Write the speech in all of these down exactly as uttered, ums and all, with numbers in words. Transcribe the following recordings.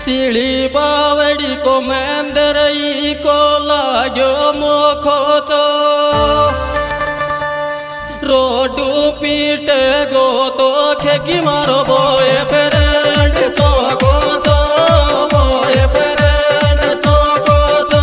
सीढ़ी बावड़ी को मेंदरई को लाग्यो मोखो चो रोडू पीटे गो तो खेगी मारो बोए फ्रेंड चोको चो बोए फ्रेंड चोको चो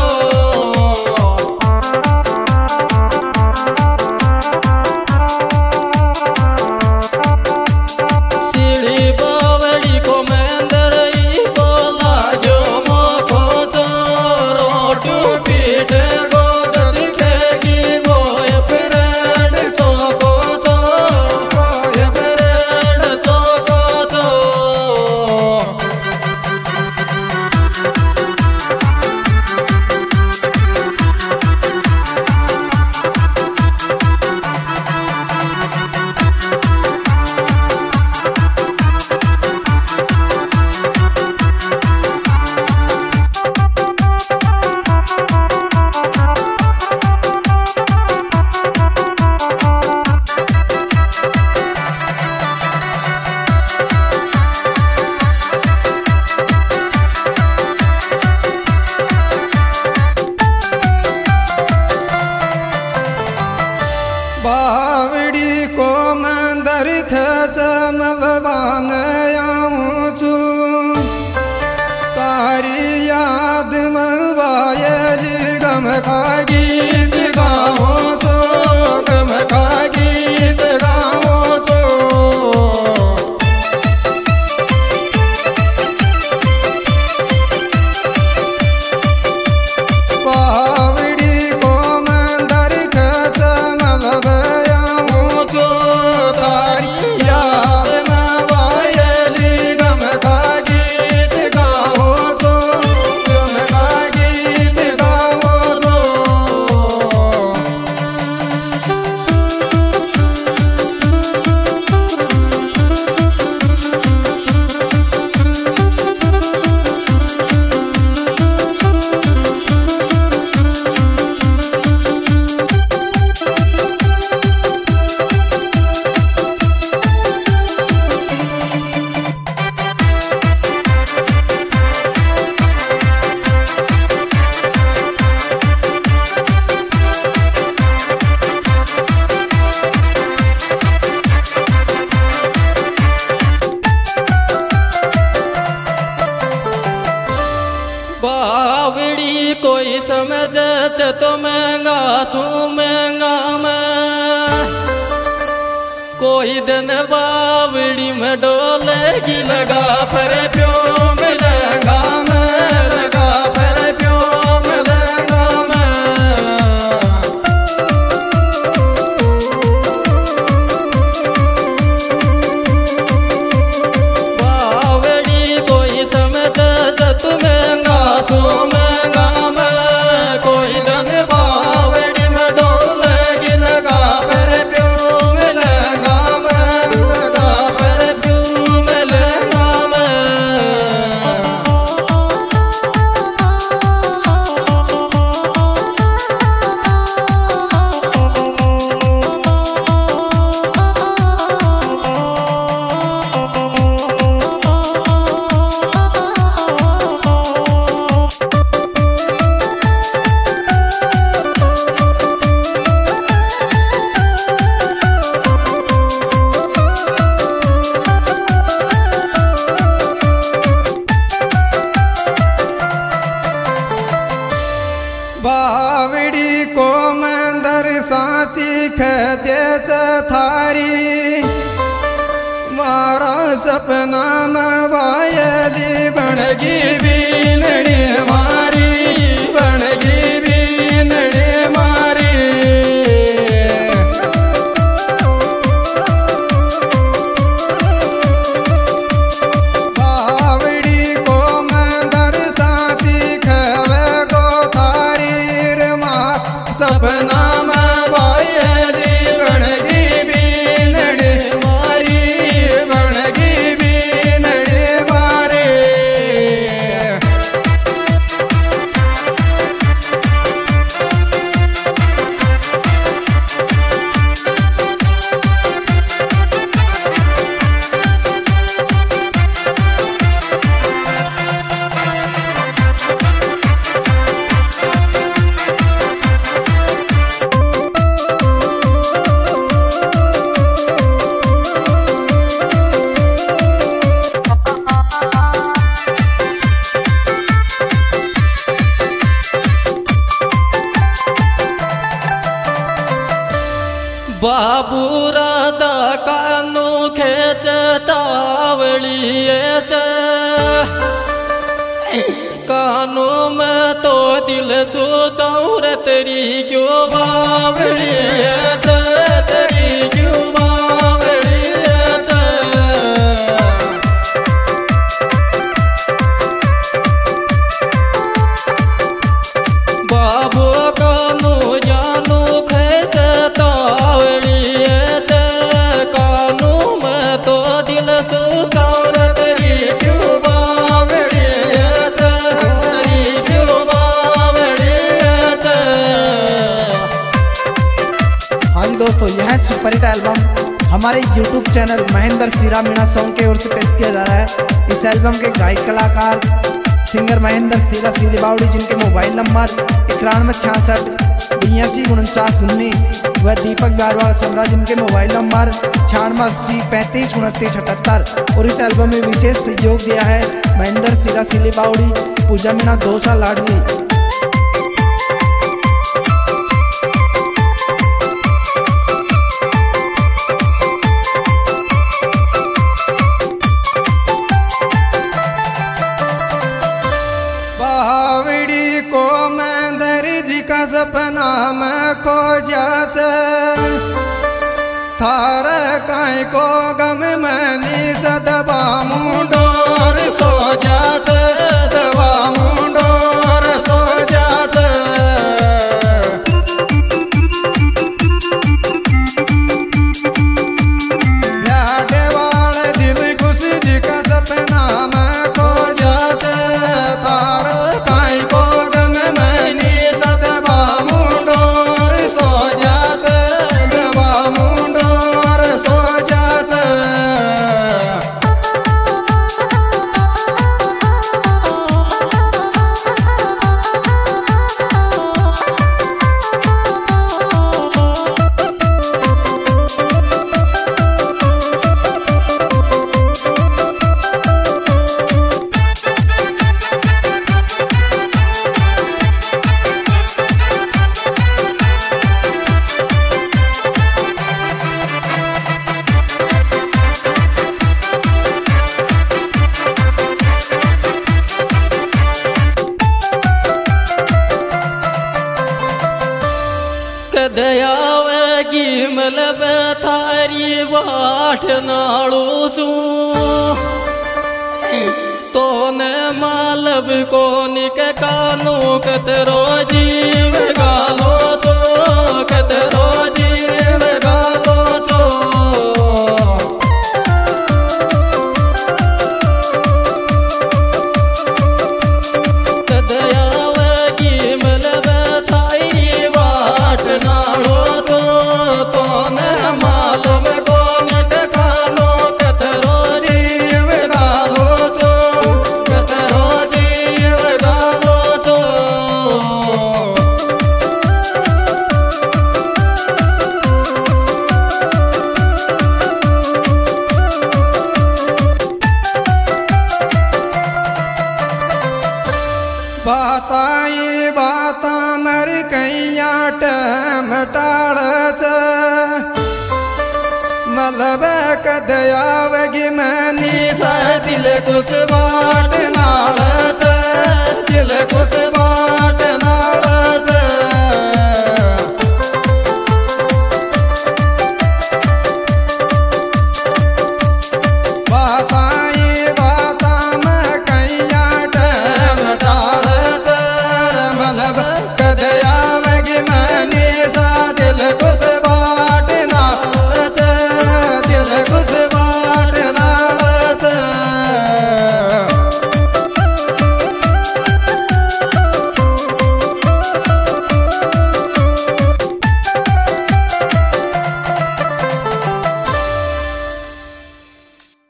सीढ़ी बावड़ी को मेंदरई को लाग्यो मोखो चो रोडू पीटे गो तो खेगी बोए फ्रेंड चोको चो बोए फ्रेंड चोको चो बावड़ी को मंदर खच मलबान आऊं छू तारी याद में वायली गम का गीत गाओ छो गम का गीत गाओ छो बावड़ी को मंदर खच मलब बावड़ी कोई समझ तो महंगा सू महंगा में कोई दिन बावड़ी में डोलेगी लगा फिर प्यो में लगा में लगा फिर प्यो में लगा में बावड़ी कोई समझ तो महंगा सो महंगा में कोई दिन बावड़ी में डोलेगी लगा फिर प्यो में लगा में लगा फिर प्यो में लगा में बावड़ी को मंदर सांची खेच थारी मारा सपना में वायली बनगी बीनड़ी मारी बनगी बीनड़ी मारी बावड़ी को मंदर सांची खेवे को थारी रे माँ सपना में वायली बनगी बीनड़ी मारी बनगी बीनड़ी मारी बाबू राधा कानू खेच तावड़िए कानू में तो दिल सो चौर तेरी क्यों बावड़िए तेरी क्यों बावड़िए बाबू कानू जानू खेच तावड़िए कानू में तो दिल सो चौर तेरी क्यों बावड़िए तेरी क्यों बावड़िए। हाँ जी दोस्तों, यह सुपर हिट एल्बम हमारे YouTube channel Mahendra Seera Meena song की ओर से पेश किया जा रहा है। इस एल्बम के गायक कलाकार सिंगर महेंद्र सीरा सीली बावड़ी, जिनके मोबाइल नंबर इक्यानवे छियासठ बयासी उनचास उन्नीस, व दीपक गारवाल सम्राट, जिनके मोबाइल नंबर छियानवे अस्सी पैंतीस उनतीस अठहत्तर। और इस एल्बम में विशेष सहयोग दिया है महेंद्र सीरा सीली बावड़ी, पूजा मीणा दोसा लाडली। बावड़ी को महेंद्र जी का सपना में खोजा से, थार काय को गम में नी सदबा मुंडोर सो जा से, दबा मुंडोर सो जा से। ब्याडे वाले दिल खुश जी का सपना में खोजा से, थार काय को गम में नी सदबा मुंडोर सो जा से, दबा मुंडोर सो जा से। कदयावेगी मलब थारी वाठ नाड़ू चू तो न मालब को निक कानू कतरो जीव गालो चो, कतरो जीव गालो चो। कदयावेगी मलब थारी वाठ नाड़ू चो तो न मालूम को निक कानू कतरो जीव गालो चो, कतरो जीव गालो चो। बाताई बाता मर कैया टम टाड़ से, मलब कदयावगी मनी सा दिल कुछ बाड़